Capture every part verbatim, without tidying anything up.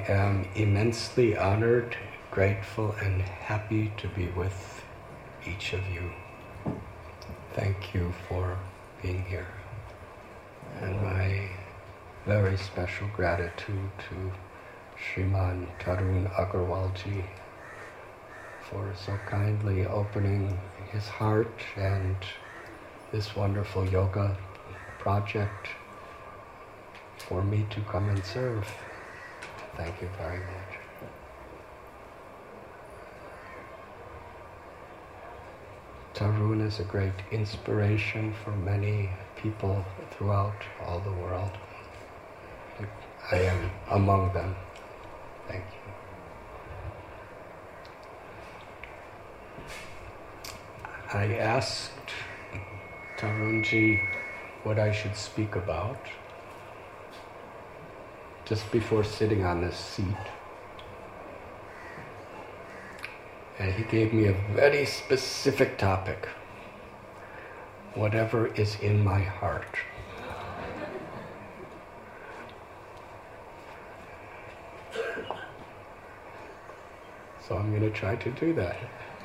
am immensely honored, grateful, and happy to be with each of you. Thank you for being here. And my very special gratitude to Shriman Tarun Agarwalji for so kindly opening his heart and this wonderful yoga project for me to come and serve. Thank you very much. Tarun is a great inspiration for many people throughout all the world. I am among them. Thank you. I asked Tarunji what I should speak about just before sitting on this seat. And he gave me a very specific topic. Whatever is in my heart. So I'm going to try to do that.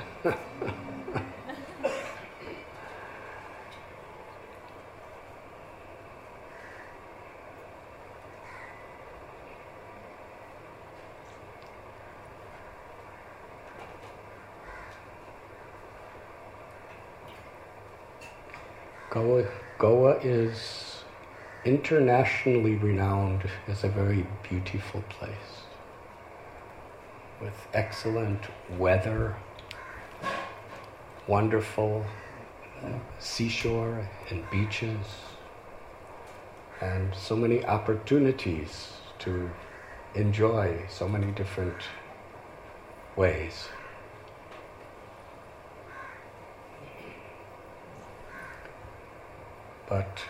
Goa, Goa is internationally renowned as a very beautiful place with excellent weather, wonderful seashore and beaches, and so many opportunities to enjoy so many different ways. But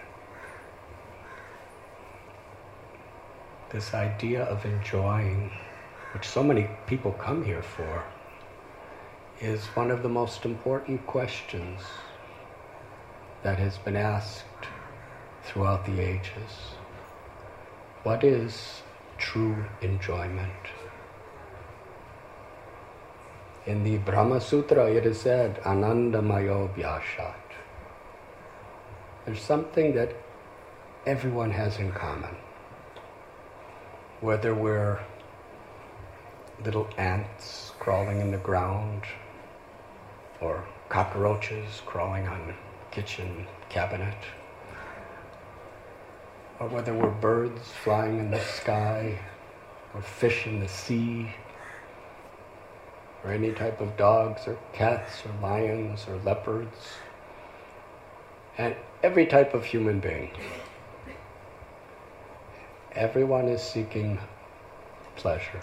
this idea of enjoying, which so many people come here for, is one of the most important questions that has been asked throughout the ages. What is true enjoyment? In the Brahma Sutra it is said, Anandamayo Vyashat. There's something that everyone has in common. Whether we're little ants crawling in the ground, or cockroaches crawling on a kitchen cabinet, or whether we're birds flying in the sky, or fish in the sea, or any type of dogs or cats or lions or leopards, and every type of human being. Everyone is seeking pleasure.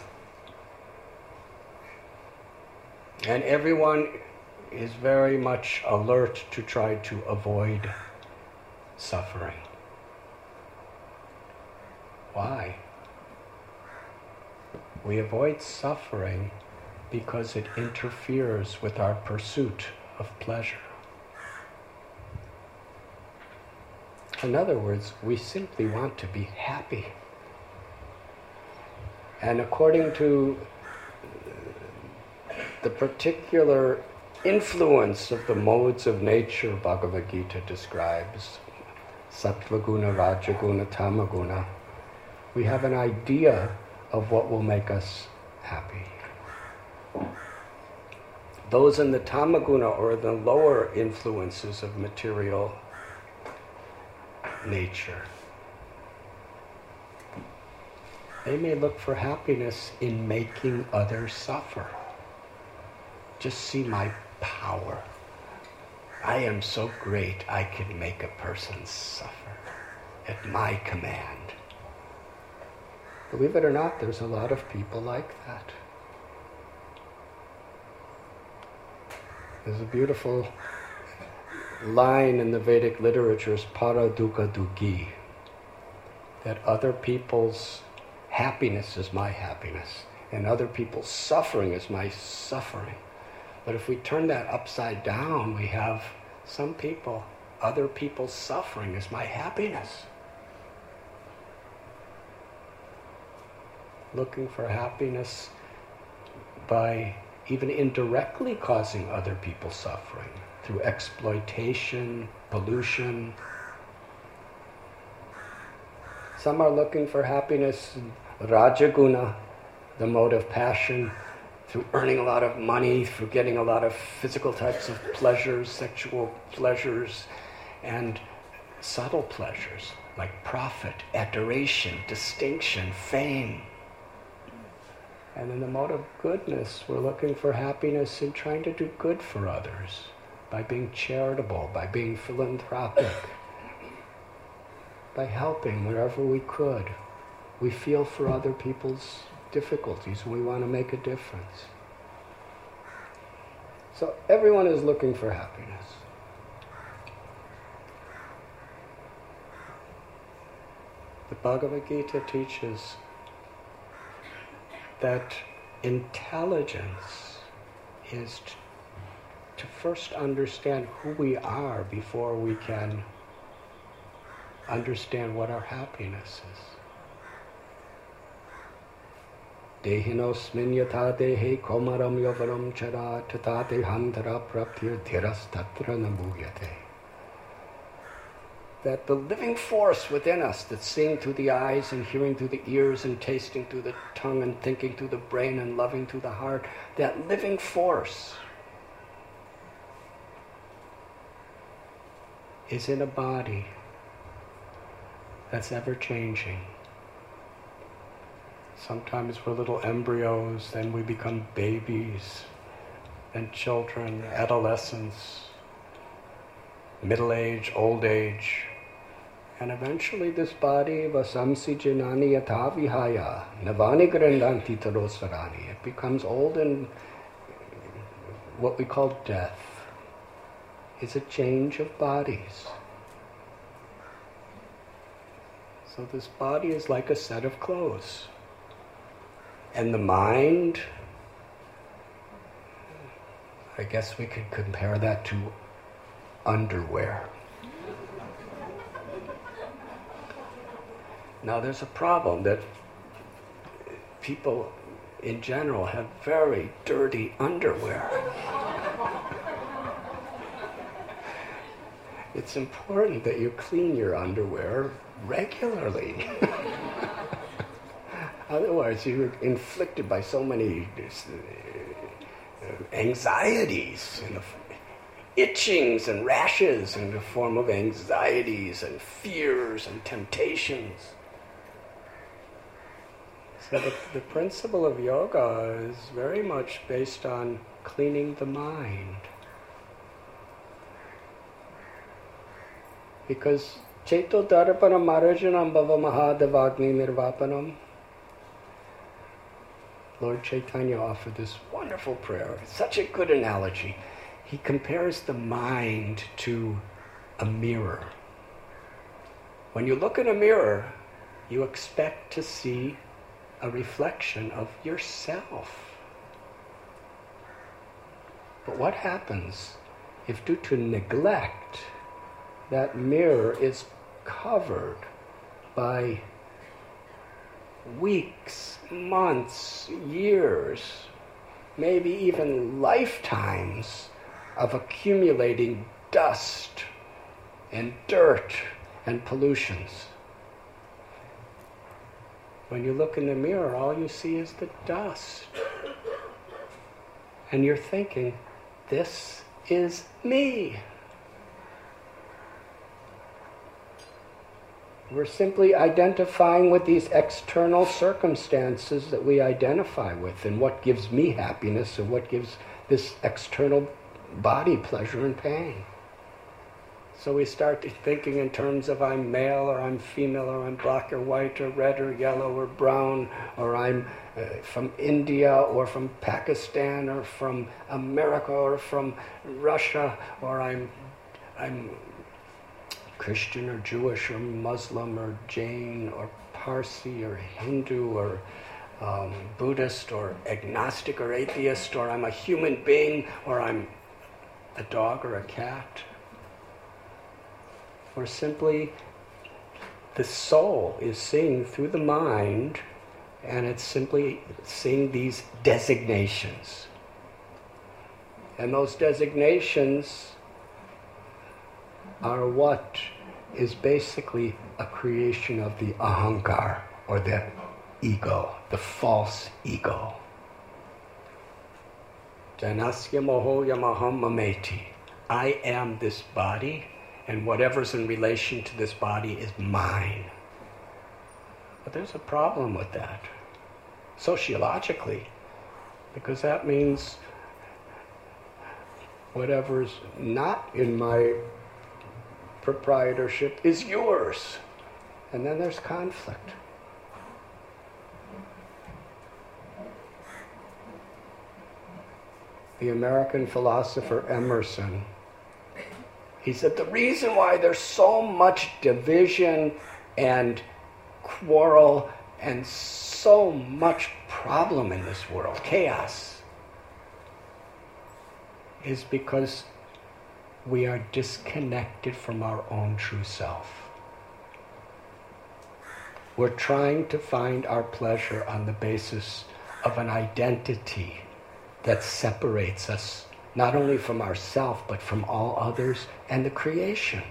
And everyone is very much alert to try to avoid suffering. Why? We avoid suffering because it interferes with our pursuit of pleasure. In other words, we simply want to be happy. And according to the particular influence of the modes of nature Bhagavad Gita describes, Sattvaguna, Rajaguna, Tamaguna, we have an idea of what will make us happy. Those in the Tamaguna, or the lower influences of material nature, they may look for happiness in making others suffer. Just see my power. I am so great I can make a person suffer at my command. Believe it or not, there's a lot of people like that. There's a beautiful line in the Vedic literatures, para dukkha dukhi, that other people's happiness is my happiness, and other people's suffering is my suffering. But if we turn that upside down, we have some people, other people's suffering is my happiness. looking for happiness by even indirectly causing other people suffering through exploitation, pollution. Some are looking for happiness in Rajaguna, the mode of passion, through earning a lot of money, through getting a lot of physical types of pleasures, sexual pleasures, and subtle pleasures like profit, adoration, distinction, fame. And in the mode of goodness, we're looking for happiness in trying to do good for others, by being charitable, by being philanthropic, by helping wherever we could. We feel for other people's difficulties and we want to make a difference. So everyone is looking for happiness. The Bhagavad Gita teaches that intelligence is t- to first understand who we are before we can understand what our happiness is. Dehinosmin yatha dehe komaram yavaram chara tata dehantara praptir dhiras tatra nabhuyate. That the living force within us that's seeing through the eyes and hearing through the ears and tasting through the tongue and thinking through the brain and loving through the heart, that living force is in a body that's ever changing. Sometimes we're little embryos, then we become babies, then children, adolescents, middle age, old age, and eventually this body, vasamsi janani yatha vihaya, navani grandanti tarosarani, it becomes old and what we call death. It's a change of bodies. So this body is like a set of clothes. And the mind, I guess we could compare that to underwear. Now there's a problem that people in general have very dirty underwear. It's important that you clean your underwear regularly. Otherwise, you're inflicted by so many uh, anxieties, and itchings and rashes in the form of anxieties and fears and temptations. So the, the principle of yoga is very much based on cleaning the mind. Because Cheto Darpana Marajanam Bhava Mahadevagni Nirvapanam, Lord Chaitanya offered this wonderful prayer. It's such a good analogy. He compares the mind to a mirror. When you look in a mirror, you expect to see a reflection of yourself. But what happens if, due to neglect, that mirror is covered by weeks, months, years, maybe even lifetimes of accumulating dust and dirt and pollutions? When you look in the mirror, all you see is the dust. And you're thinking, this is me. We're simply identifying with these external circumstances that we identify with, and what gives me happiness and what gives this external body pleasure and pain. So we start thinking in terms of I'm male or I'm female or I'm black or white or red or yellow or brown, or I'm uh, from India or from Pakistan or from America or from Russia, or I'm I'm Christian or Jewish or Muslim or Jain or Parsi or Hindu or um, Buddhist or agnostic or atheist, or I'm a human being, or I'm a dog or a cat. Or simply the soul is seeing through the mind And it's simply seeing these designations. And those designations are what is basically a creation of the ahankar, or the ego, the false ego. Janasya moho yamaham mameti. I am this body, and whatever's in relation to this body is mine. But there's a problem with that, sociologically, because that means whatever's not in my proprietorship is yours. And then there's conflict. The American philosopher Emerson, he said the reason why there's so much division and quarrel and so much problem in this world, chaos, is because we are disconnected from our own true self. We're trying to find our pleasure on the basis of an identity that separates us not only from ourselves but from all others and the creation.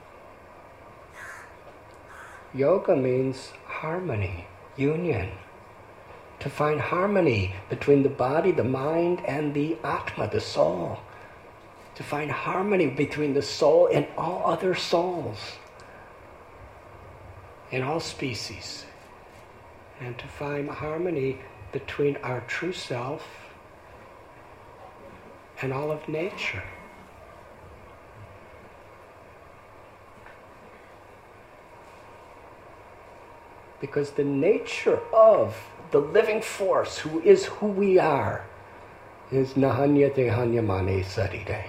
Yoga means harmony, union. To find harmony between the body, the mind, and the Atma, the soul. To find harmony between the soul and all other souls, in all species. And to find harmony between our true self and all of nature. Because the nature of the living force, who is who we are, is nahanyate hanyamane sarire.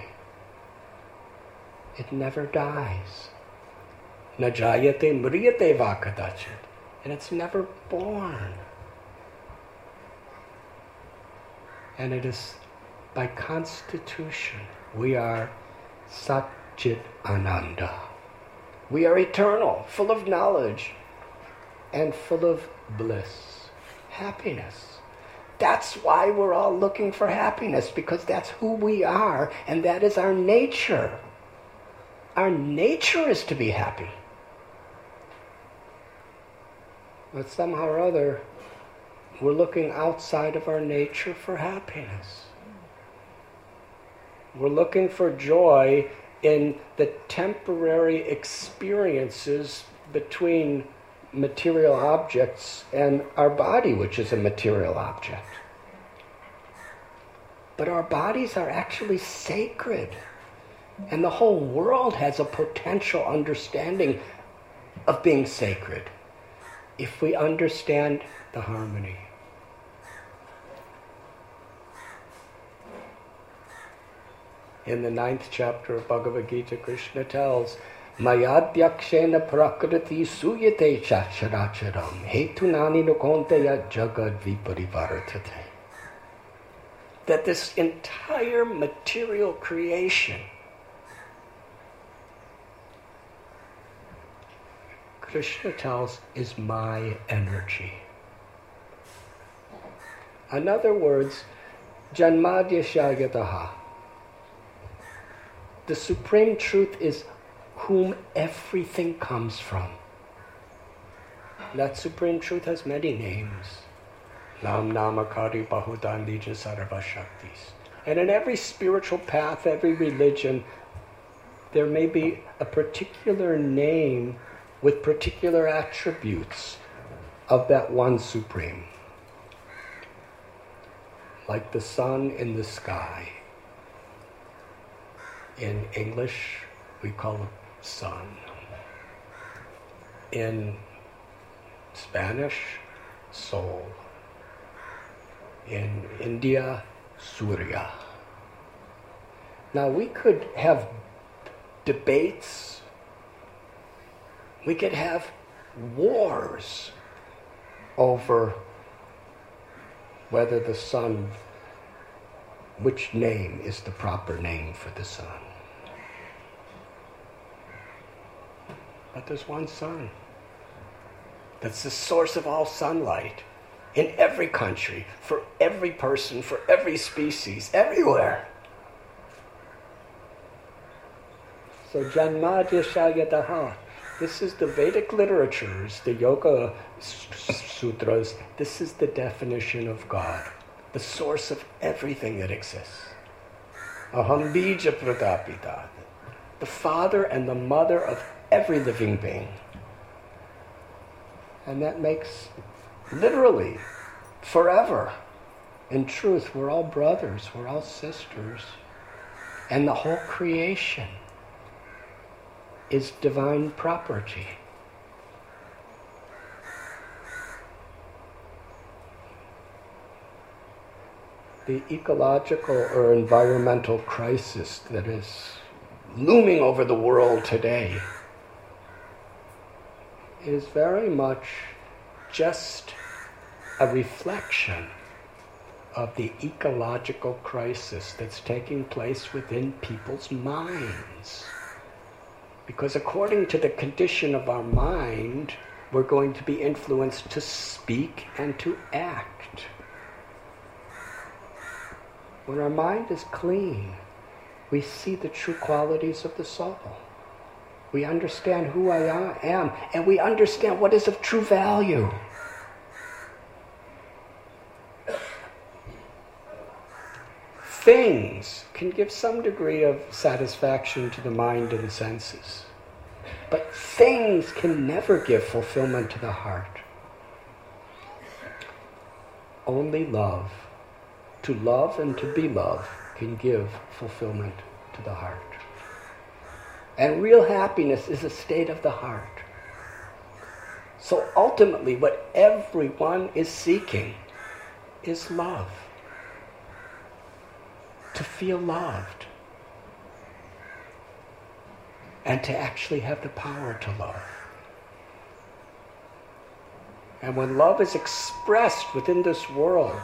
It never dies. Najayate mriyate vakadachit. And it's never born. And it is by constitution, we are Satchit Ananda. We are eternal, full of knowledge, and full of bliss, happiness. That's why we're all looking for happiness, because that's who we are, and that is our nature. Our nature is to be happy. But somehow or other, we're looking outside of our nature for happiness. We're looking for joy in the temporary experiences between material objects and our body, which is a material object. But our bodies are actually sacred. And the whole world has a potential understanding of being sacred if we understand the harmony. In the ninth chapter of Bhagavad Gita, Krishna tells, Mayadhyakshena prakriti suyate chacharacharam hetunani nokonteya jagad viparivartate. That this entire material creation, Krishna tells, is my energy. In other words, Janmadya Shayataha. The supreme truth is whom everything comes from. That supreme truth has many names. Nam Namakari Bahudandija Sarva Shaktis. And in every spiritual path, every religion, there may be a particular name with particular attributes of that one supreme. Like the sun in the sky. In English, we call it sun. In Spanish, sol. In India, Surya. Now we could have debates, we could have wars over whether the sun, which name is the proper name for the sun. But there's one sun that's the source of all sunlight. in every country, for every person, for every species, everywhere. So Janmadhyashayataha. This is the Vedic literatures, the Yoga Sutras. This is the definition of God, the source of everything that exists. Aham bija pradapita, the father and the mother of every living being. And that makes, literally, forever. In truth, we're all brothers, we're all sisters. And the whole creation is divine property. The ecological or environmental crisis that is looming over the world today is very much just a reflection of the ecological crisis that's taking place within people's minds. Because according to the condition of our mind, we're going to be influenced to speak and to act. When our mind is clean, we see the true qualities of the soul. We understand who I am, and we understand what is of true value. Things can give some degree of satisfaction to the mind and senses, but things can never give fulfillment to the heart. Only love, to love and to be loved, can give fulfillment to the heart. And real happiness is a state of the heart. So ultimately, what everyone is seeking is love. To feel loved. And to actually have the power to love. And when love is expressed within this world,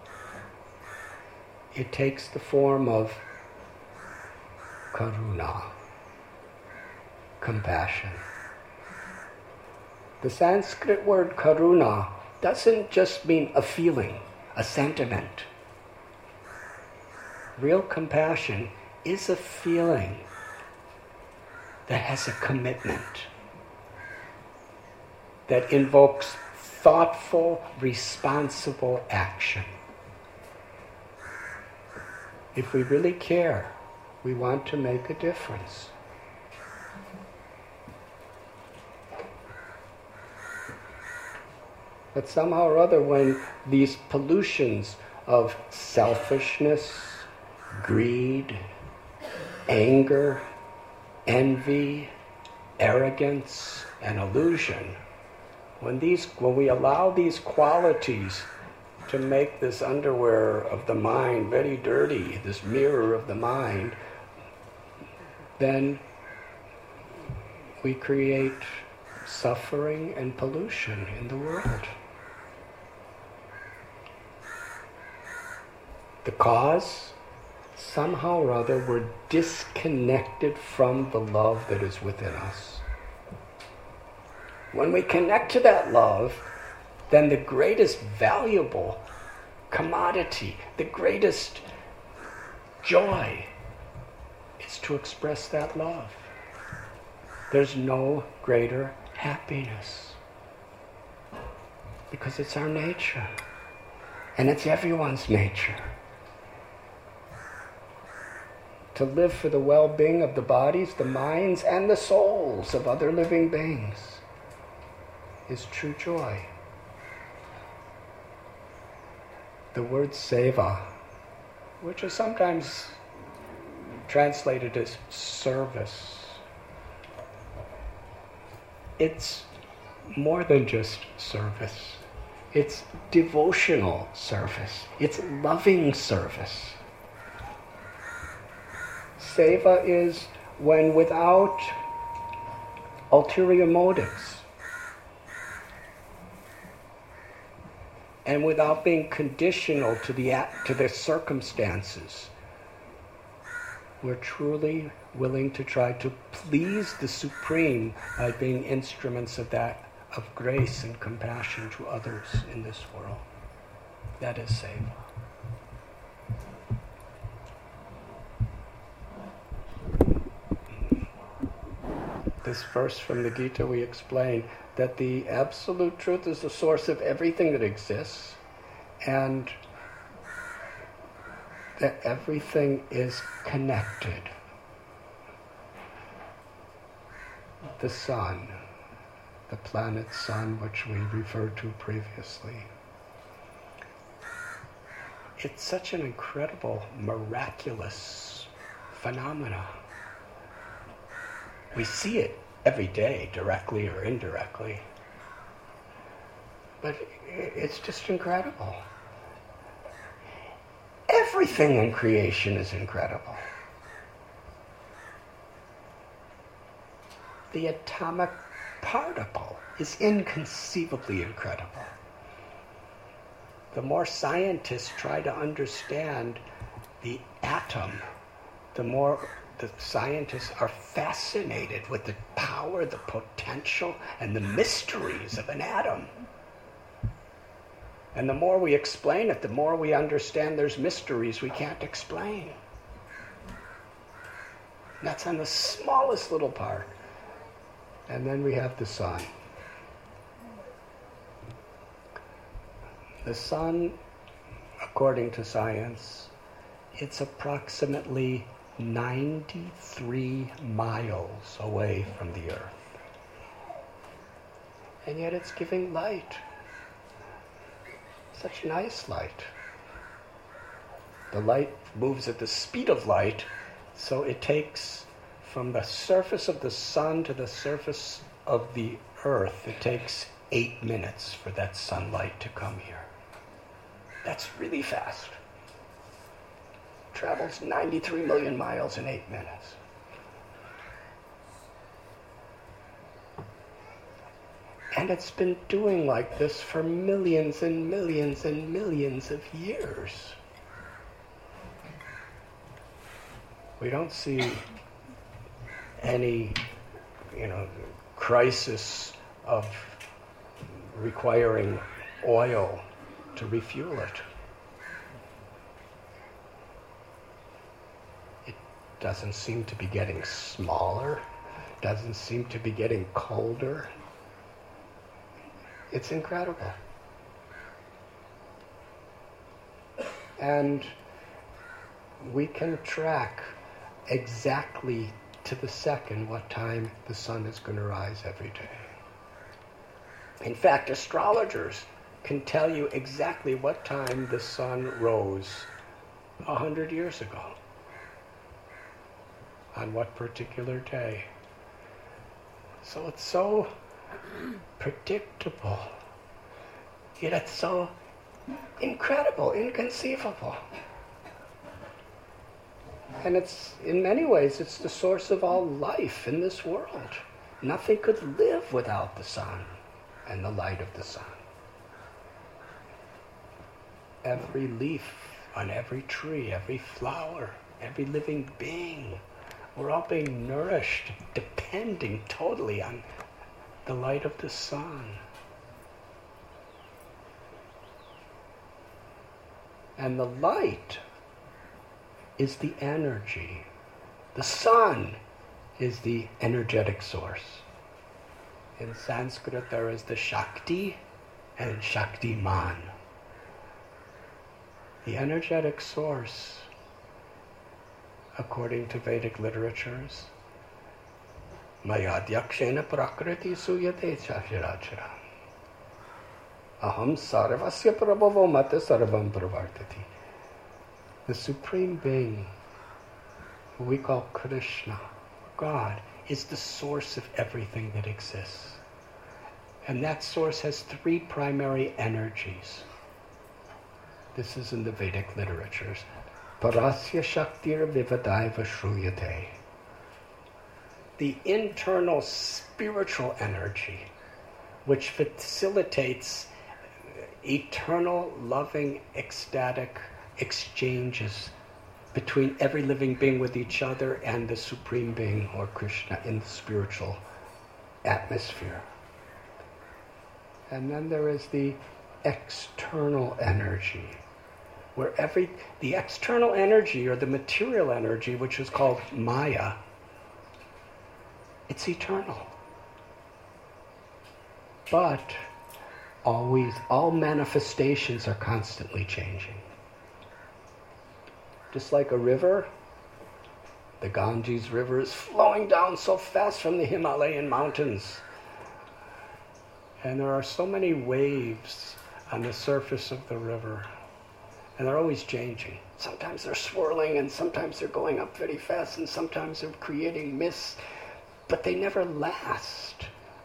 it takes the form of karuna, compassion. The Sanskrit word karuna doesn't just mean a feeling, a sentiment. Real compassion is a feeling that has a commitment, that invokes thoughtful, responsible action. If we really care, we want to make a difference. But somehow or other, when these pollutions of selfishness, greed, anger, envy, arrogance, and illusion, when these, when we allow these qualities to make this underwear of the mind very dirty, this mirror of the mind, then we create suffering and pollution in the world. The cause? Somehow or other we're disconnected from the love that is within us. When we connect to that love, then the greatest valuable commodity, the greatest joy is to express that love. There's no greater happiness because it's our nature and it's everyone's nature. To live for the well-being of the bodies, the minds, and the souls of other living beings is true joy. The word seva, which is sometimes translated as service, it's more than just service. It's devotional service. It's loving service. Seva is when without ulterior motives and without being conditional to the to the circumstances, we're truly willing to try to please the Supreme by being instruments of that, of grace and compassion to others in this world. That is seva. This verse from the Gita, we explain that the absolute truth is the source of everything that exists, and that everything is connected. The sun, the planet sun, which we referred to previously. It's such an incredible, miraculous phenomena. We see it every day, directly or indirectly. But it's just incredible. Everything in creation is incredible. The atomic particle is inconceivably incredible. The more scientists try to understand the atom, the more the scientists are fascinated with the power, the potential, and the mysteries of an atom. And the more we explain it, the more we understand there's mysteries we can't explain. And that's on the smallest little part. And then we have the sun. The sun, according to science, it's approximately ninety-three miles away from the Earth. And yet it's giving light. Such nice light. The light moves at the speed of light, so it takes from the surface of the sun to the surface of the Earth, it takes eight minutes for that sunlight to come here. That's really fast. Travels ninety-three million miles in eight minutes. And it's been doing like this for millions and millions and millions of years. We don't see any, you know, crisis of requiring oil to refuel it. It doesn't seem to be getting smaller, doesn't seem to be getting colder. It's incredible. And we can track exactly to the second what time the sun is going to rise every day. In fact, astrologers can tell you exactly what time the sun rose a hundred years ago, on what particular day. So it's so predictable, yet it's so incredible, inconceivable. And it's, in many ways, it's the source of all life in this world. Nothing could live without the sun and the light of the sun. Every leaf on every tree, every flower, every living being, we're all being nourished, depending totally on the light of the sun. And the light is the energy. The sun is the energetic source. In Sanskrit, there is the Shakti and Shaktiman. The energetic source, according to Vedic literatures, Mayadhyakshena prakriti suyate chashirachara. Aham sarvasya prabhavo mata sarvam pravartati. The Supreme Being, who we call Krishna, God, is the source of everything that exists. And that source has three primary energies. This is in the Vedic literatures. Parasya Shaktir Vivadaiva Shruyate. The internal spiritual energy, which facilitates eternal, loving, ecstatic exchanges between every living being with each other and the Supreme Being, or Krishna, in the spiritual atmosphere. And then there is the external energy, where every the external energy or the material energy, which is called Maya, it's eternal. But always, all manifestations are constantly changing. Just like a river, the Ganges River is flowing down so fast from the Himalayan mountains. And there are so many waves on the surface of the river. And they're always changing. Sometimes they're swirling, and sometimes they're going up very fast, and sometimes they're creating mists. But they never last.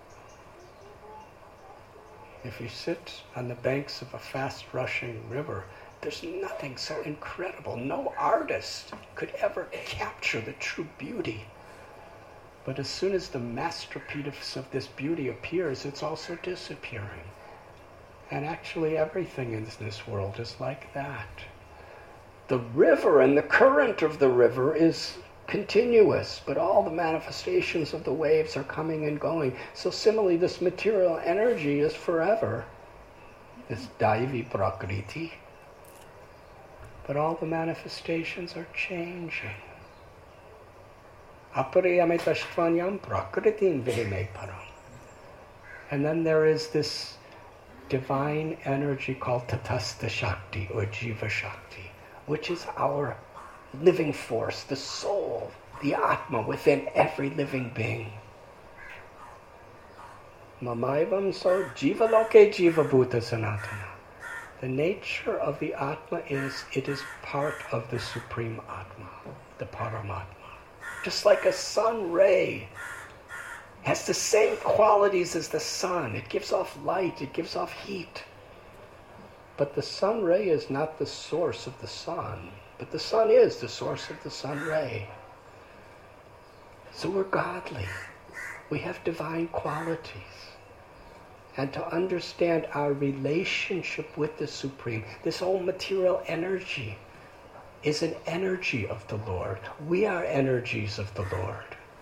If you sit on the banks of a fast-rushing river, there's nothing so incredible. No artist could ever capture the true beauty. But as soon as the masterpiece of this beauty appears, it's also disappearing. And actually everything in this world is like that. The river and the current of the river is continuous, but all the manifestations of the waves are coming and going. So similarly, this material energy is forever, this Daivi Prakriti. But all the manifestations are changing. Apariyamitastvanyam prakritim vihime param. And then there is this divine energy called Tatastha Shakti or Jiva Shakti, which is our living force, the soul, the Atma within every living being. Mamaivam so Jiva Loke Jiva Bhuta Sanatana. The nature of the Atma is it is part of the Supreme Atma, the Paramatma. Just like a sun ray has the same qualities as the sun. It gives off light, it gives off heat. But the sun ray is not the source of the sun, but the sun is the source of the sun ray. So we're godly. We have divine qualities. And to understand our relationship with the Supreme, this whole material energy is an energy of the Lord. We are energies of the Lord.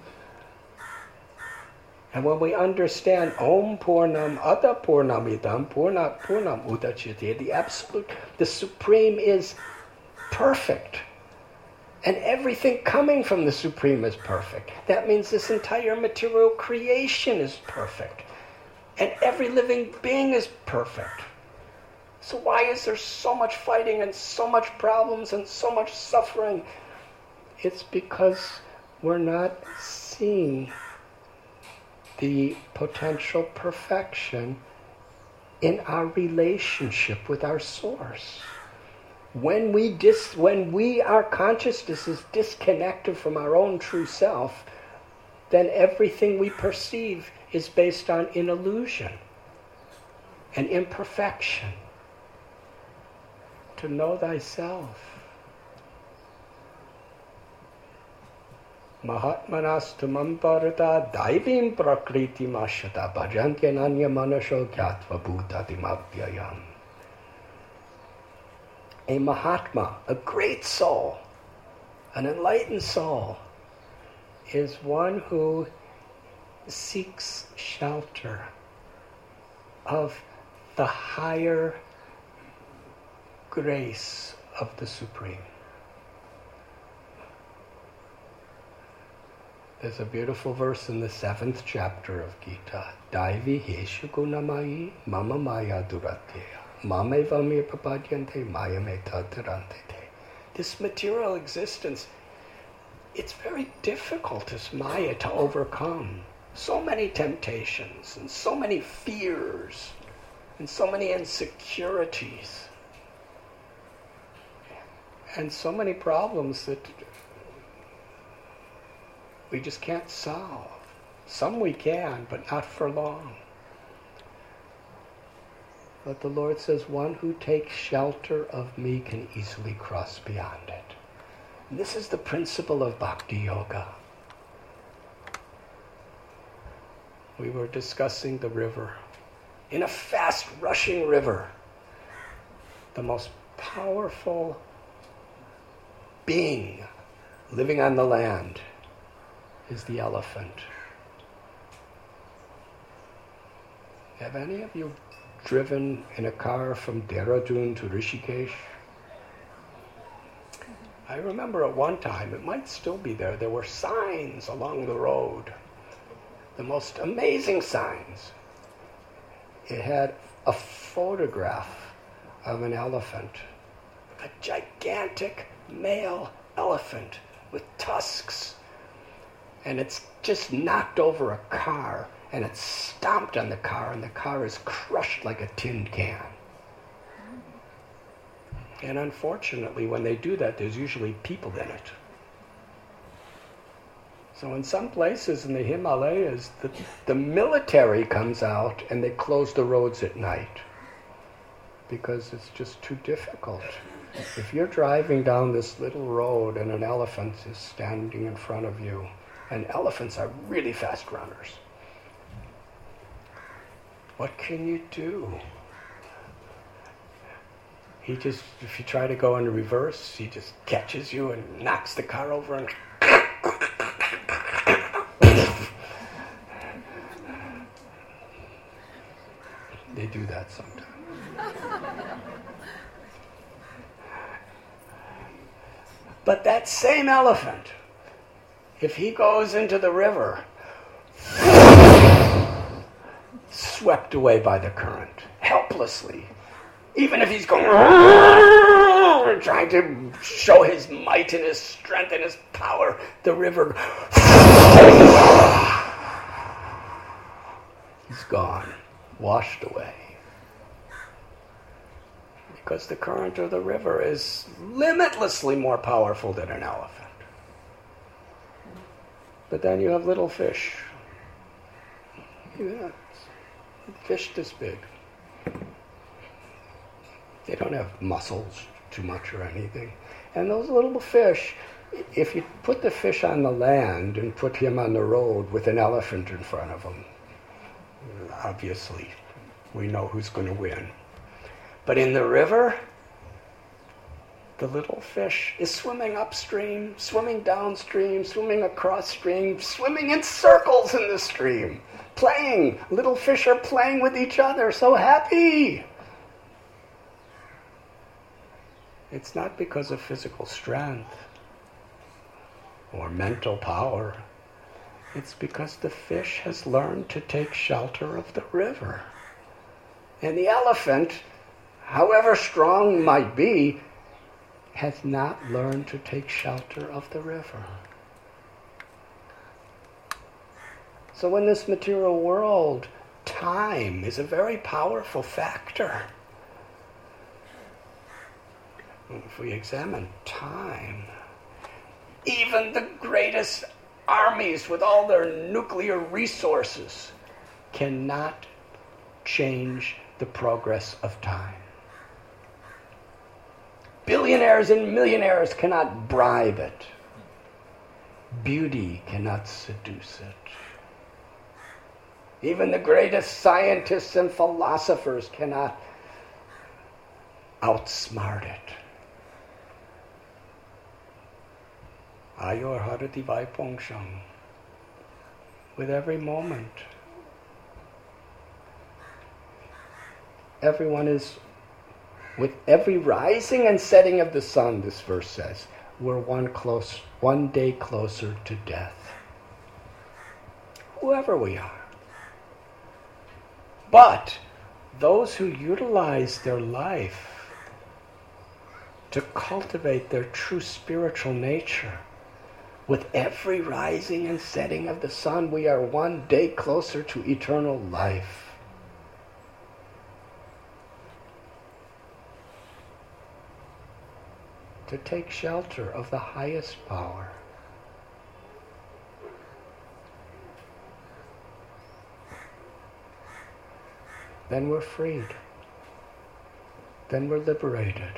And when we understand Om Purnam Ada Purnamidam Purnat Purnam Udachyate, the absolute, the Supreme is perfect. And everything coming from the Supreme is perfect. That means this entire material creation is perfect. And every living being is perfect. So why is there so much fighting and so much problems and so much suffering? It's because we're not seeing the potential perfection in our relationship with our source. When we dis, when we, our consciousness is disconnected from our own true self, then everything we perceive is based on an illusion, an imperfection. To know thyself. Mahatmanastamam parata daivim prakriti mashata bhajantyananya manasho gyatva bhutadimabhyayam. A Mahatma, a great soul, an enlightened soul, is one who seeks shelter of the higher grace of the Supreme. There's a beautiful verse in the seventh chapter of Gita. Daivi heshu gunamai mama maya durateya mameva me papadyante maya me tadarantete. This material existence, it's very difficult as Maya to overcome. So many temptations and so many fears and so many insecurities and so many problems that we just can't solve. Some we can, but not for long. But the Lord says, one who takes shelter of me can easily cross beyond it. And this is the principle of Bhakti Yoga. We were discussing the river. In a fast rushing river, the most powerful being living on the land is the elephant. Have any of you driven in a car from Dehradun to Rishikesh? I remember at one time, it might still be there, there were signs along the road. The most amazing signs. It had a photograph of an elephant, a gigantic male elephant with tusks. And it's just knocked over a car, and it's stomped on the car, and the car is crushed like a tin can. And unfortunately, when they do that, there's usually people in it. So in some places in the Himalayas, the, the military comes out and they close the roads at night because it's just too difficult. If you're driving down this little road and an elephant is standing in front of you, and elephants are really fast runners, what can you do? He just, if you try to go in reverse, he just catches you and knocks the car over and they do that sometimes. But that same elephant, if he goes into the river, swept away by the current, helplessly, even if he's going trying to show his might and his strength and his power, the river, he's gone, washed away. Because the current of the river is limitlessly more powerful than an elephant. But then you have little fish. Yeah, fish this big. They don't have muscles too much or anything. And those little fish, if you put the fish on the land and put him on the road with an elephant in front of him, obviously we know who's going to win. But in the river, the little fish is swimming upstream, swimming downstream, swimming across stream, swimming in circles in the stream, playing. Little fish are playing with each other, so happy. It's not because of physical strength or mental power. It's because the fish has learned to take shelter of the river. And the elephant, however strong might be, has not learned to take shelter of the river. So in this material world, time is a very powerful factor. If we examine time, even the greatest armies with all their nuclear resources cannot change the progress of time. Billionaires and millionaires cannot bribe it. Beauty cannot seduce it. Even the greatest scientists and philosophers cannot outsmart it. Ayor harati vaipongsham. With every moment, everyone is, with every rising and setting of the sun, this verse says, we're one close, one day closer to death. Whoever we are. But those who utilize their life to cultivate their true spiritual nature, with every rising and setting of the sun, we are one day closer to eternal life. To take shelter of the highest power. Then we're freed. Then we're liberated.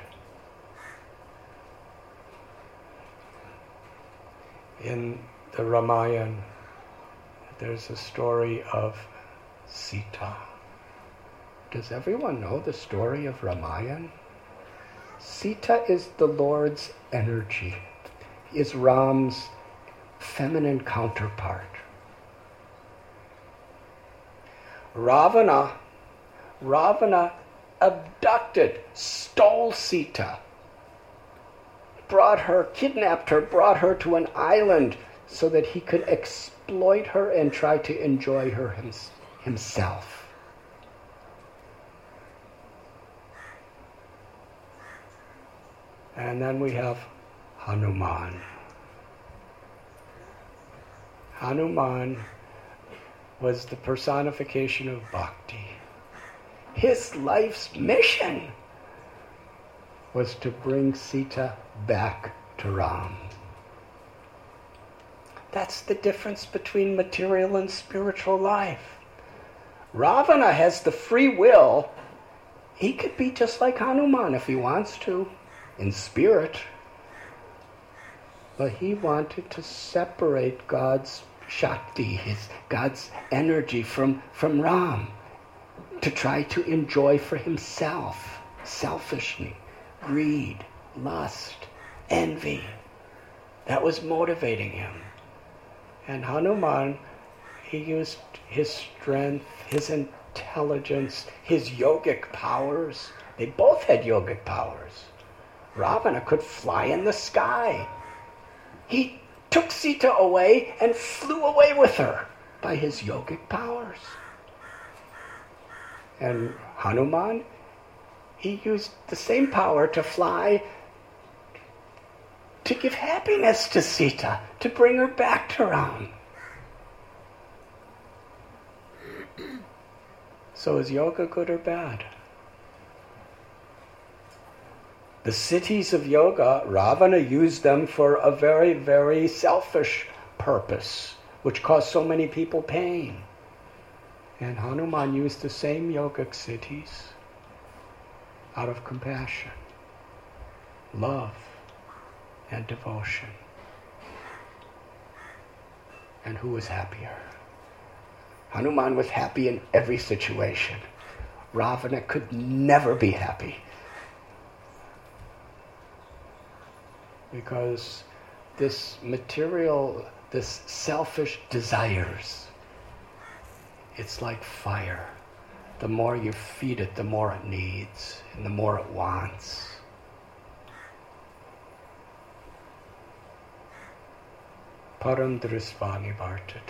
In the Ramayana, there's a story of Sita. Does everyone know the story of Ramayana? Sita is the Lord's energy, is Ram's feminine counterpart. Ravana Ravana abducted, stole Sita, brought her, kidnapped her, brought her to an island so that he could exploit her and try to enjoy her hims- himself. And then we have Hanuman. Hanuman was the personification of bhakti. His life's mission was to bring Sita back to Ram. That's the difference between material and spiritual life. Ravana has the free will. He could be just like Hanuman if he wants to, in spirit. But he wanted to separate God's Shakti, his God's energy from, from Ram, to try to enjoy for himself, selfishly, greed, lust, envy. That was motivating him. And Hanuman, he used his strength, his intelligence, his yogic powers. They both had yogic powers. Ravana could fly in the sky. He took Sita away and flew away with her by his yogic powers. And Hanuman, he used the same power to fly to give happiness to Sita, to bring her back to Ram. So is yoga good or bad? The cities of yoga, Ravana used them for a very, very selfish purpose, which caused so many people pain. And Hanuman used the same yogic cities out of compassion, love, and devotion. And who was happier? Hanuman was happy in every situation. Ravana could never be happy. Because this material, this selfish desires, it's like fire. The more you feed it, the more it needs, and the more it wants. Param drisvani vartate.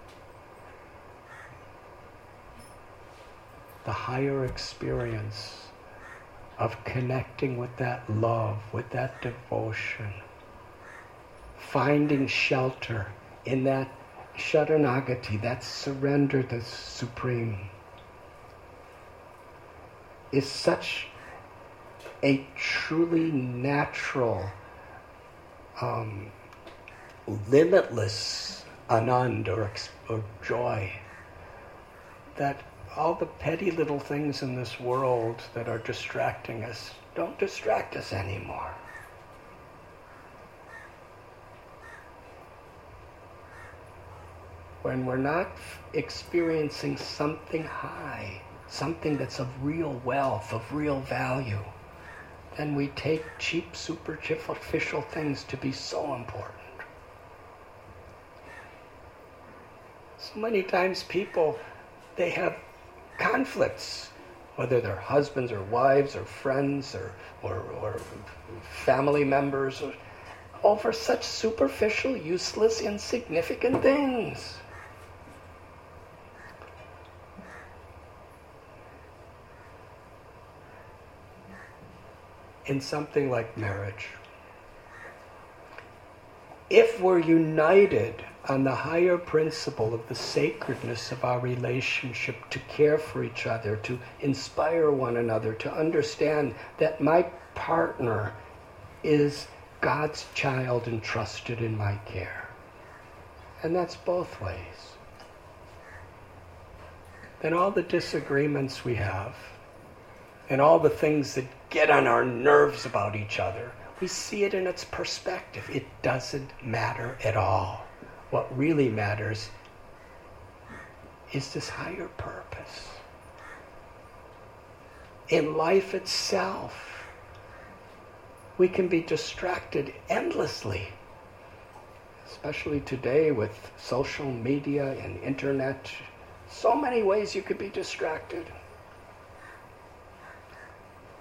The higher experience of connecting with that love, with that devotion, finding shelter in that sharanagati, that surrender that's supreme, is such a truly natural, um, limitless anand or, or joy that all the petty little things in this world that are distracting us don't distract us anymore. When we're not experiencing something high, something that's of real wealth, of real value, then we take cheap, superficial things to be so important. So many times people, they have conflicts, whether they're husbands or wives or friends or, or, or family members, or, over such superficial, useless, insignificant things. In something like marriage, if we're united on the higher principle of the sacredness of our relationship, to care for each other, to inspire one another, to understand that my partner is God's child entrusted in my care. And that's both ways. Then all the disagreements we have, and all the things that get on our nerves about each other, we see it in its perspective. It doesn't matter at all. What really matters is this higher purpose. In life itself, we can be distracted endlessly, especially today with social media and internet. So many ways you could be distracted.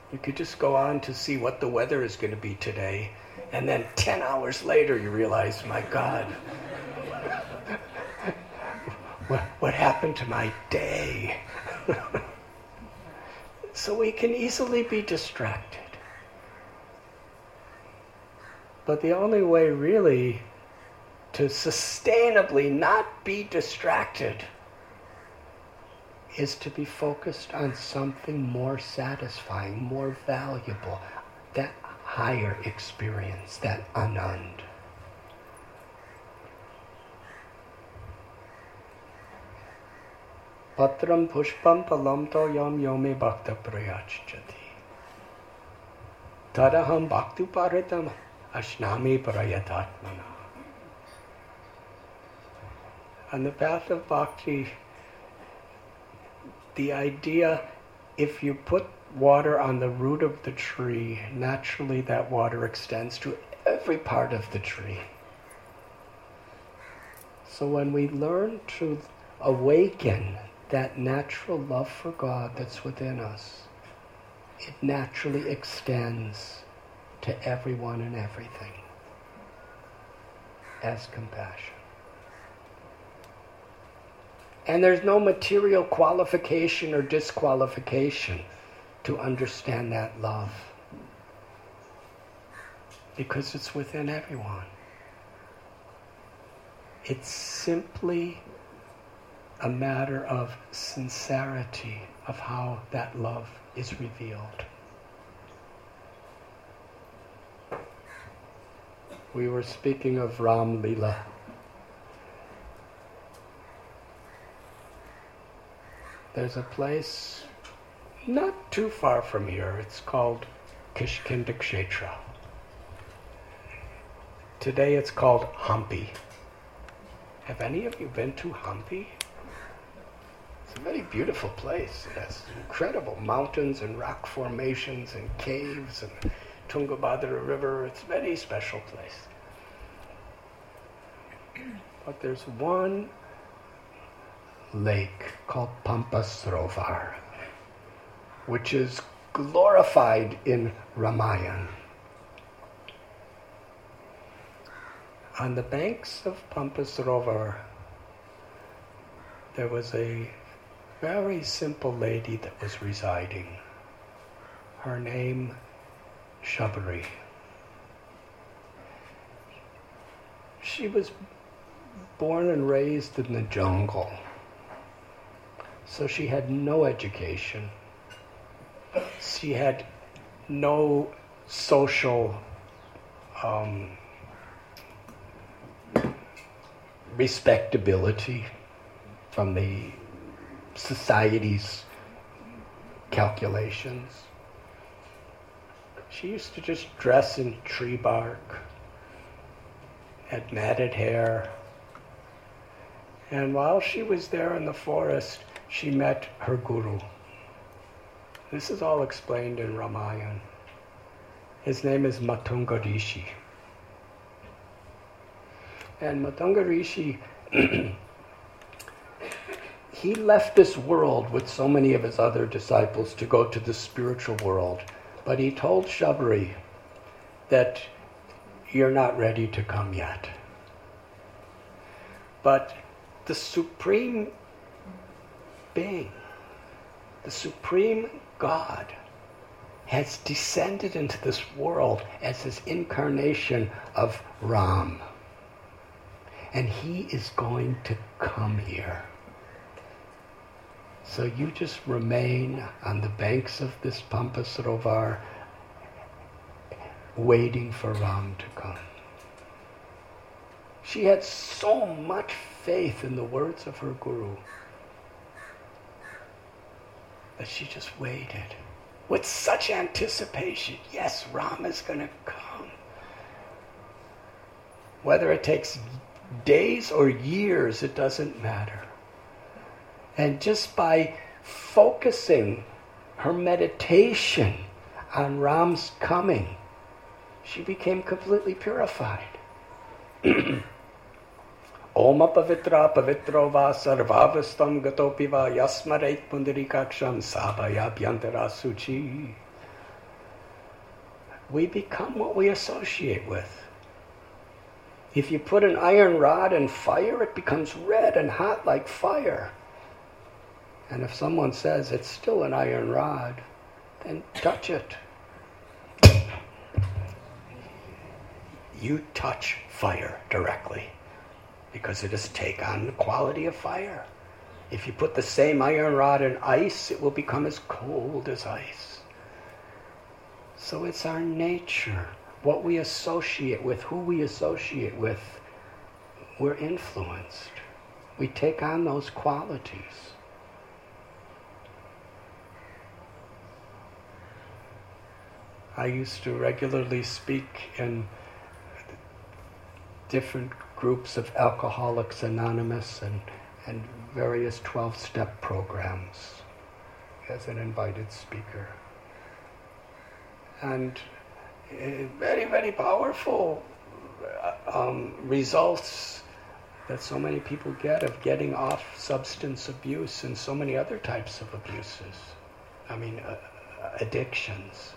You could just go on to see what the weather is going to be today, and then ten hours later you realize, my God, what, what happened to my day? So we can easily be distracted. But the only way really to sustainably not be distracted is to be focused on something more satisfying, more valuable, that higher experience, that anand. Patram pushpam palam toyam yome bhakta prayachchati. Tadaham bhaktu paritam ashnami prayatatmana. On the path of bhakti, the idea, if you put water on the root of the tree, naturally that water extends to every part of the tree. So when we learn to awaken that natural love for God that's within us, it naturally extends to everyone and everything as compassion. And there's no material qualification or disqualification to understand that love, because it's within everyone. It's simply a matter of sincerity of how that love is revealed. We were speaking of Ram Lila. There's a place not too far from here. It's called Kishkinda Kshetra. Today it's called Hampi. Have any of you been to Hampi? It's a very beautiful place. It has incredible mountains and rock formations and caves and Tungabhadra River. It's a very special place. But there's one lake called Pampa Sarovar, which is glorified in Ramayana. On the banks of Pampa Sarovar, there was a very simple lady that was residing. Her name, Shabari. She was born and raised in the jungle. So she had no education. She had no social um, respectability from the society's calculations. She used to just dress in tree bark, had matted hair, and while she was there in the forest, she met her guru. This is all explained in Ramayana. His name is Matunga Rishi. And Matunga Rishi, he left this world with so many of his other disciples to go to the spiritual world. But he told Shabari that you're not ready to come yet. But the Supreme Being, the Supreme God, has descended into this world as his incarnation of Ram. And he is going to come here. So you just remain on the banks of this Pampa Sarovar, waiting for Ram to come. She had so much faith in the words of her guru that she just waited with such anticipation. Yes, Ram is going to come. Whether it takes days or years, it doesn't matter. And just by focusing her meditation on Ram's coming, she became completely purified. Om apavitra pavitro va sarvavastam gatopi va yasmareit pundarikaksham sabhaya bhyantara suchi. we become what we associate with. If you put an iron rod in fire, it becomes red and hot like fire. And if someone says it's still an iron rod, then touch it. You touch fire directly because it has taken on the quality of fire. If you put the same iron rod in ice, it will become as cold as ice. So it's our nature, what we associate with, who we associate with, we're influenced. We take on those qualities. I used to regularly speak in different groups of Alcoholics Anonymous and, and various twelve-step programs as an invited speaker. And uh, very, very powerful uh, um, results that so many people get of getting off substance abuse and so many other types of abuses. I mean, uh, addictions.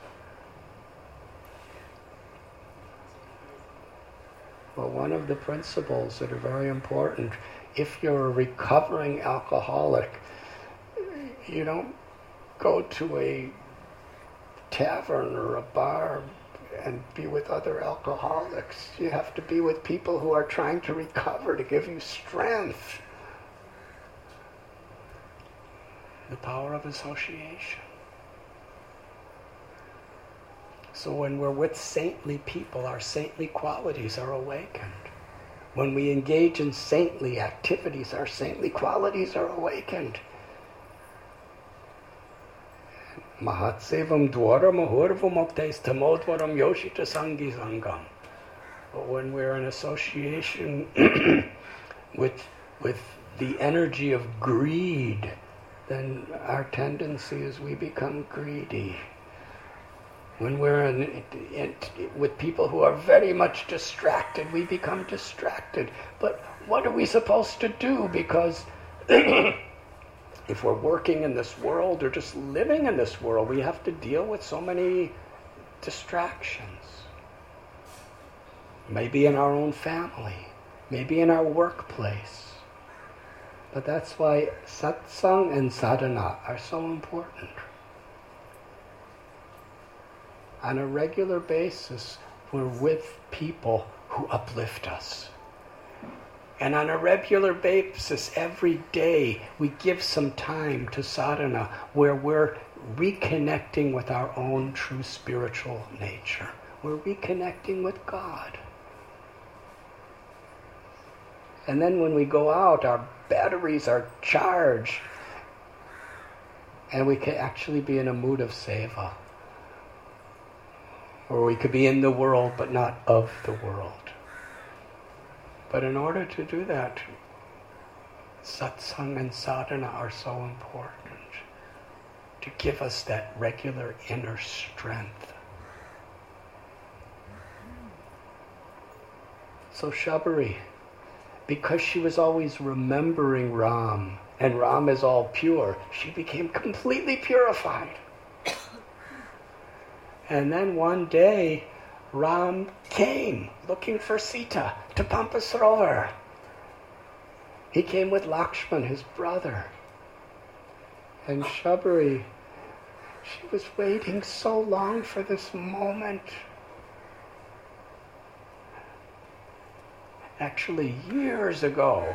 Well, one of the principles that are very important, if you're a recovering alcoholic, you don't go to a tavern or a bar and be with other alcoholics. You have to be with people who are trying to recover, to give you strength. The power of association. So when we're with saintly people, our saintly qualities are awakened. When we engage in saintly activities, our saintly qualities are awakened. Mahatsevam dwara mahurva moktes tamodvaram yoshita sangi sangam. But when we're in association with, with the energy of greed, then our tendency is we become greedy. When we're in, in, with people who are very much distracted, we become distracted. But what are we supposed to do? Because if we're working in this world or just living in this world, we have to deal with so many distractions. Maybe in our own family, maybe in our workplace. But that's why satsang and sadhana are so important. On a regular basis, we're with people who uplift us. And on a regular basis, every day, we give some time to sadhana where we're reconnecting with our own true spiritual nature. We're reconnecting with God. And then when we go out, our batteries are charged, and we can actually be in a mood of seva. Or we could be in the world, but not of the world. But in order to do that, satsang and sadhana are so important to give us that regular inner strength. So Shabari, because she was always remembering Ram, and Ram is all pure, she became completely purified. And then one day, Ram came looking for Sita to Pampa Sarovar. He came with Lakshman, his brother. And Shabari, she was waiting so long for this moment. Actually, years ago,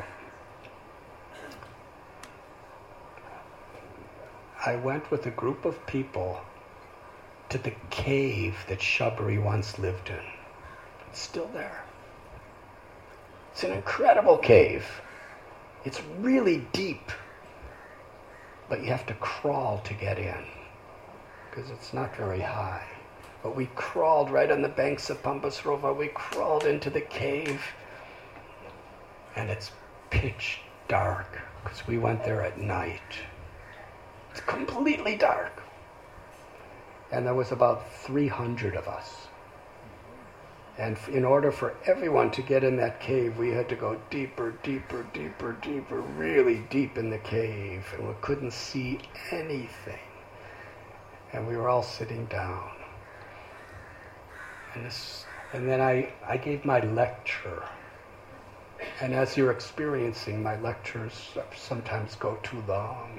I went with a group of people to the cave that Shabari once lived in. It's still there. It's an incredible cave. It's really deep, but you have to crawl to get in because it's not very high. But we crawled right on the banks of Pampa Sarovar. We crawled into the cave, and it's pitch dark because we went there at night. It's completely dark. And there was about three hundred of us. And in order for everyone to get in that cave, we had to go deeper, deeper, deeper, deeper, really deep in the cave. And we couldn't see anything. And we were all sitting down. And, this, and then I, I gave my lecture. And as you're experiencing, my lectures sometimes go too long.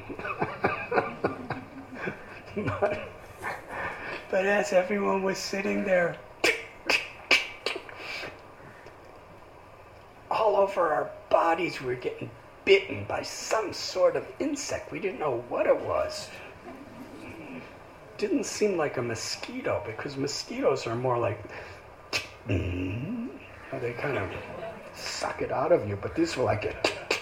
but, but as everyone was sitting there, all over our bodies we were getting bitten by some sort of insect. We didn't know what it was. Didn't seem like a mosquito, because mosquitoes are more like, mm, they kind of suck it out of you, but these were like a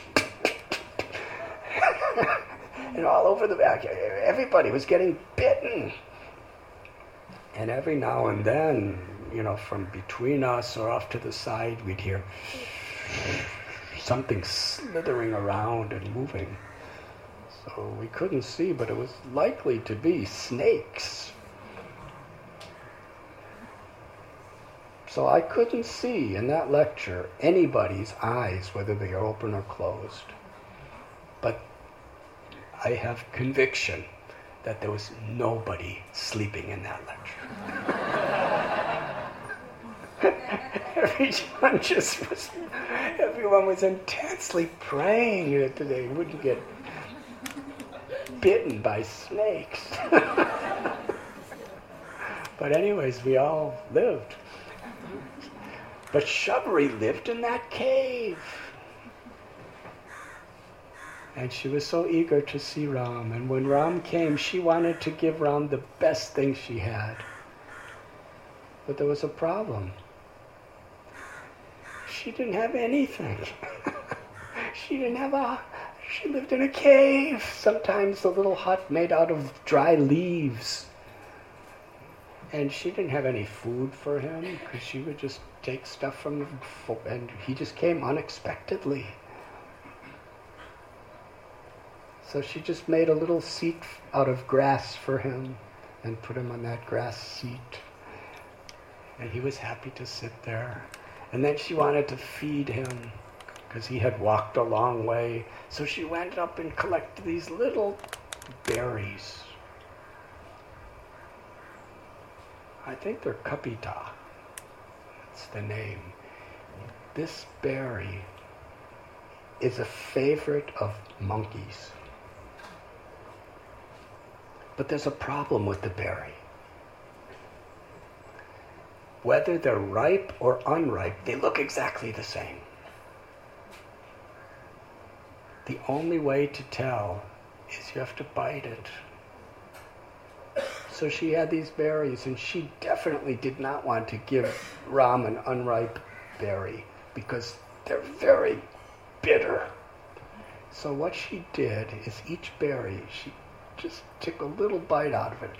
and all over the back, everybody was getting bitten. And every now and then, you know, from between us or off to the side, we'd hear something slithering around and moving. So we couldn't see, but it was likely to be snakes. So I couldn't see in that lecture anybody's eyes, whether they are open or closed. But I have conviction that there was nobody sleeping in that lecture. Everyone just was, everyone was intensely praying that they wouldn't get bitten by snakes. But anyways, we all lived. But Shabari lived in that cave. And she was so eager to see Ram. And when Ram came, she wanted to give Ram the best thing she had. But there was a problem. She didn't have anything. She didn't have a... She lived in a cave. Sometimes a little hut made out of dry leaves. And she didn't have any food for him, because she would just take stuff from the... And he just came unexpectedly. So she just made a little seat out of grass for him and put him on that grass seat. And he was happy to sit there. And then she wanted to feed him because he had walked a long way. So she went up and collected these little berries. I think they're kapita. That's the name. This berry is a favorite of monkeys. But there's a problem with the berry. Whether they're ripe or unripe, they look exactly the same. The only way to tell is you have to bite it. So she had these berries, and she definitely did not want to give Ram an unripe berry because they're very bitter. So what she did is each berry, she just took a little bite out of it.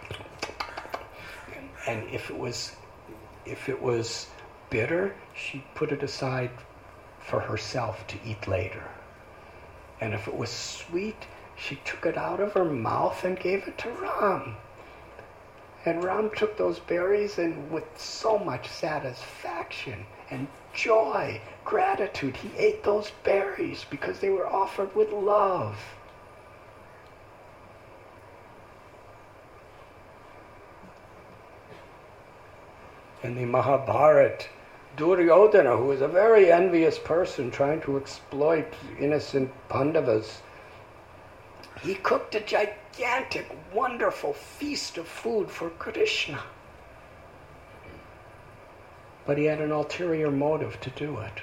And if it was if it was bitter, she put it aside for herself to eat later. And if it was sweet, she took it out of her mouth and gave it to Ram. And Ram took those berries, and with so much satisfaction and joy, gratitude, he ate those berries because they were offered with love. In the Mahabharata, Duryodhana, who was a very envious person trying to exploit innocent Pandavas, he cooked a gigantic, wonderful feast of food for Krishna. But he had an ulterior motive to do it.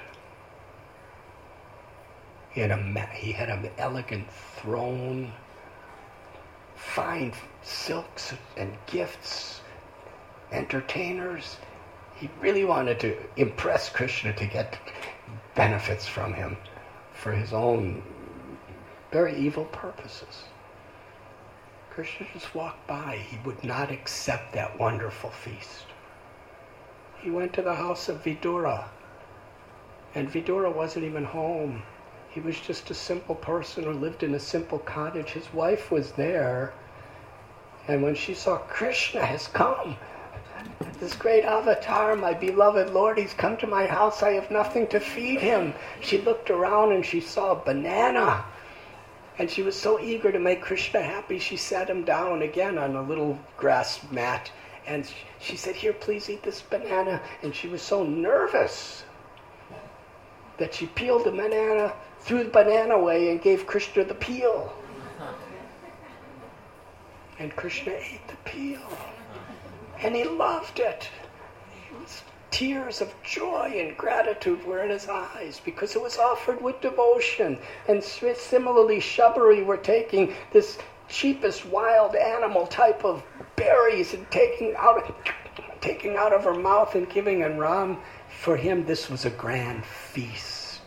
He had, a, he had an elegant throne, fine silks and gifts, entertainers. He really wanted to impress Krishna to get benefits from him for his own very evil purposes. Krishna just walked by. He would not accept that wonderful feast. He went to the house of Vidura, and Vidura wasn't even home. He was just a simple person who lived in a simple cottage. His wife was there, and when she saw Krishna has come, this great avatar, my beloved Lord, he's come to my house, I have nothing to feed him. She looked around and she saw a banana. And she was so eager to make Krishna happy, she sat him down again on a little grass mat And she said, here, please eat this banana. And she was so nervous that she peeled the banana, threw the banana away, and gave Krishna the peel. And Krishna ate the peel. And he loved it. Tears of joy and gratitude were in his eyes because it was offered with devotion. And similarly, Shabari were taking this cheapest wild animal type of berries and taking out, taking out of her mouth and giving. And Ram, for him, this was a grand feast.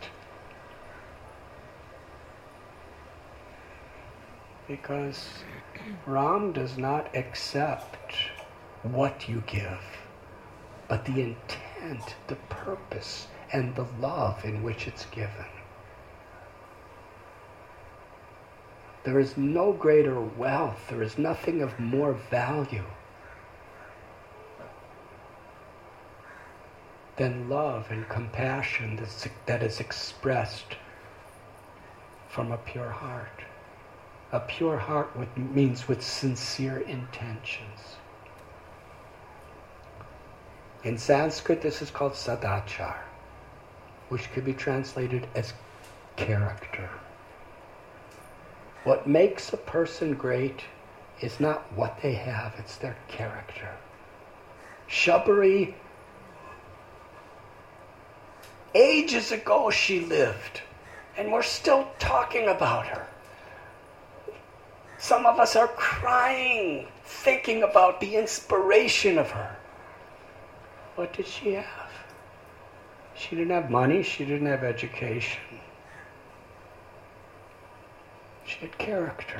Because Ram does not accept what you give, but the intent, the purpose, and the love in which it's given. There is no greater wealth, there is nothing of more value than love and compassion that's, that is expressed from a pure heart. A pure heart with, means with sincere intentions. In Sanskrit, this is called sadachar, which could be translated as character. What makes a person great is not what they have, it's their character. Shabari, ages ago she lived, and we're still talking about her. Some of us are crying, thinking about the inspiration of her. What did she have? She didn't have money, she didn't have education. She had character.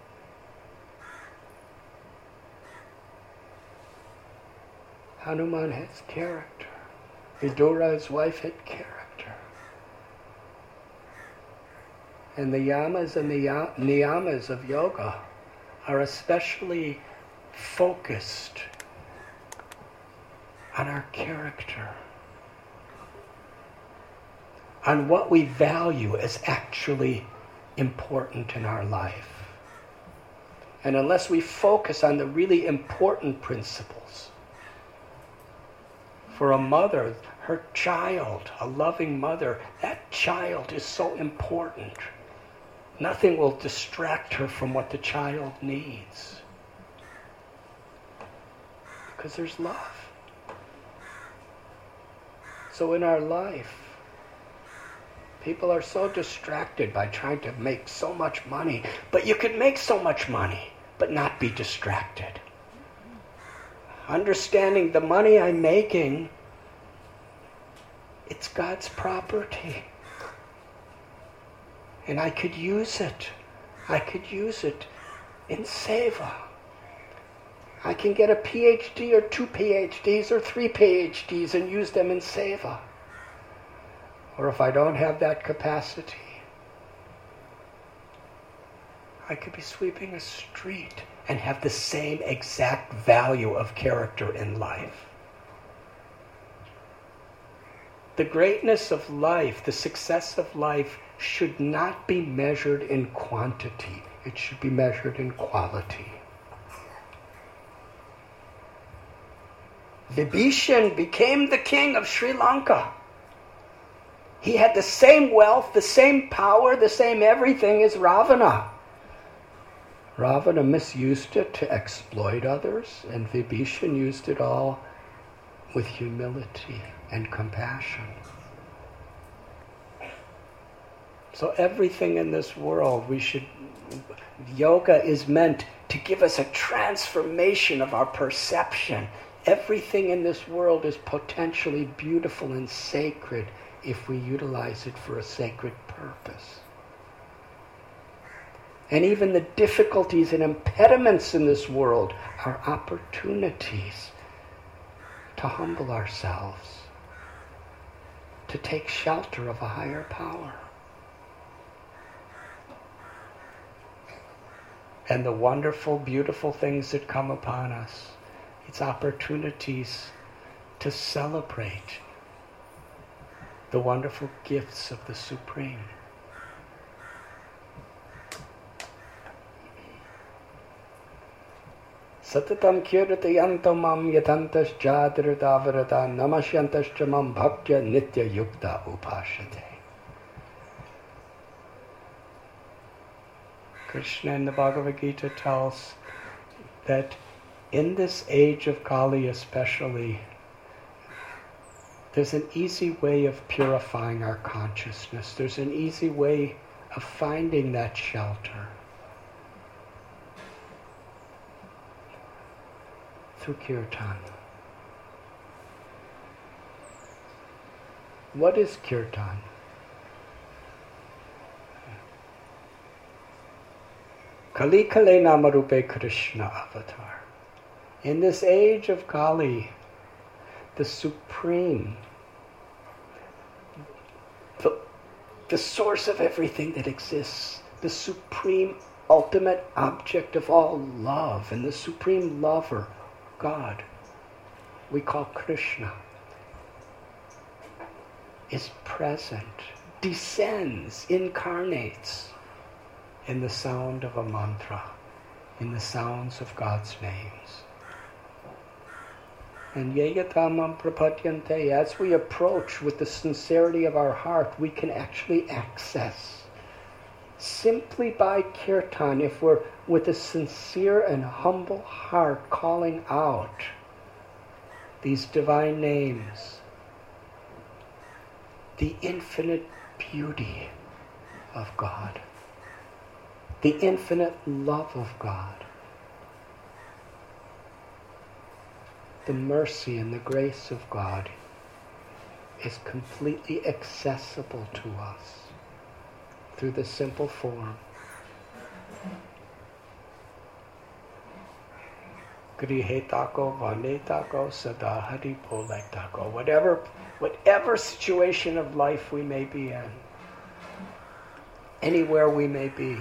Hanuman has character. Vidura, his wife, had character. And the yamas and the niyamas of yoga are especially focused on our character, on what we value as actually important in our life. And unless we focus on the really important principles, for a mother, her child, a loving mother, that child is so important. Nothing will distract her from what the child needs. Because there's love. So in our life, people are so distracted by trying to make so much money. But you could make so much money, but not be distracted. Understanding the money I'm making, it's God's property. And I could use it. I could use it in seva. I can get a P H D or two P H Ds or three P H Ds and use them in seva. Or if I don't have that capacity, I could be sweeping a street and have the same exact value of character in life. The greatness of life, the success of life, should not be measured in quantity. It should be measured in quality. Vibhishan became the king of Sri Lanka. He had the same wealth, the same power, the same everything as Ravana. Ravana misused it to exploit others, and Vibhishan used it all with humility and compassion. So everything in this world, we should, yoga is meant to give us a transformation of our perception. Everything in this world is potentially beautiful and sacred if we utilize it for a sacred purpose. And even the difficulties and impediments in this world are opportunities to humble ourselves, to take shelter of a higher power. And the wonderful, beautiful things that come upon us, it's opportunities to celebrate the wonderful gifts of the Supreme. Satatam kirtayantam mam yatantas jadritavarata namashyantas chamam bhaktya nitya yukta upashate. Krishna in the Bhagavad Gita tells that in this age of Kali especially, there's an easy way of purifying our consciousness. There's an easy way of finding that shelter. Through kirtan. What is kirtan? Kali Kale Namarupe Krishna avatar. In this age of Kali, the supreme, the, the source of everything that exists, the supreme ultimate object of all love, and the supreme lover, God, we call Krishna, is present, descends, incarnates in the sound of a mantra, in the sounds of God's names. And yeyatamam prapadyante, as we approach with the sincerity of our heart, we can actually access, simply by kirtan, if we're with a sincere and humble heart calling out these divine names, the infinite beauty of God, the infinite love of God, the mercy and the grace of God is completely accessible to us through the simple form. Grihetako, vanetako, sadahari poletako. Whatever, whatever situation of life we may be in, anywhere we may be,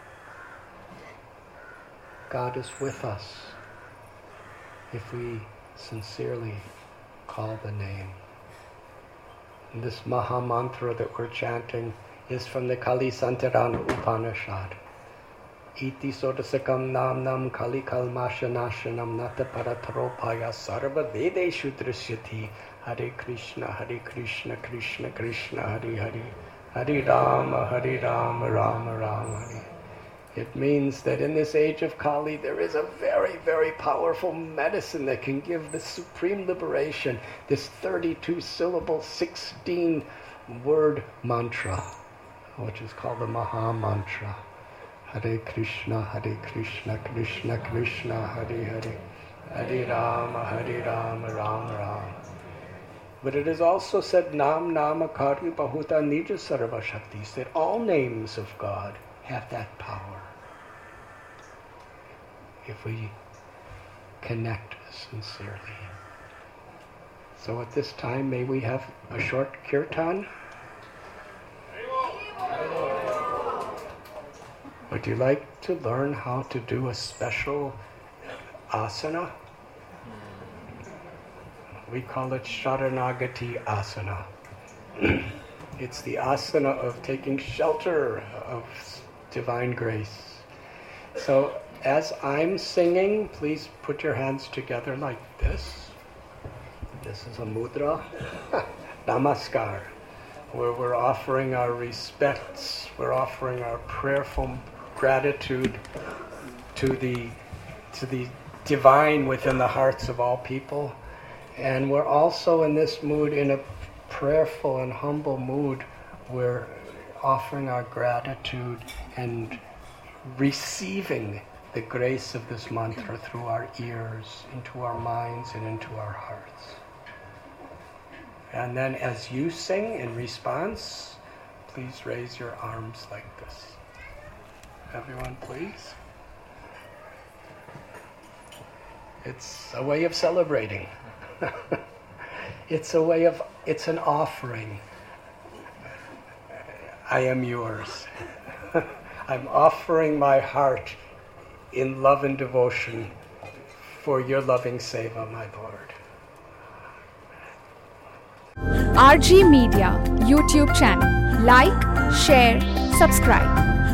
God is with us if we sincerely call the name. And this Maha Mantra that we're chanting is from the Kali Santarana Upanishad. Iti sodasakam nam nam kali kalmashanashanam nata paratropaya sarva vedeshu drishyati. Hare Krishna, Hare Krishna, Krishna Krishna, Hare Hare, Hare Rama, Hare Rama, Rama Rama, Hare. It means that in this age of Kali, there is a very, very powerful medicine that can give the supreme liberation, this thirty-two syllable, sixteen word mantra, which is called the Maha Mantra. Hare Krishna, Hare Krishna, Krishna Krishna, Hare Hare, Hare Rama, Hare Rama, Rama Rama. But it is also said, Nam Nama Kari Bahuta Nija Sarva Shaktis, that all names of God have that power if we connect sincerely. So at this time, may we have a short kirtan. Would you like to learn how to do a special asana? We call it Sharanagati Asana. It's the asana of taking shelter of divine grace. So as I'm singing, please put your hands together like this. This is a mudra, namaskar, where we're offering our respects, we're offering our prayerful gratitude to the to the divine within the hearts of all people. And we're also in this mood, in a prayerful and humble mood, we're offering our gratitude and receiving the grace of this mantra through our ears, into our minds, and into our hearts. And then as you sing in response, please raise your arms like this. Everyone, please. It's a way of celebrating. It's a way of, it's an offering. I am yours. I'm offering my heart in love and devotion for your loving seva, my Lord. R G Media YouTube channel. Like, share, subscribe.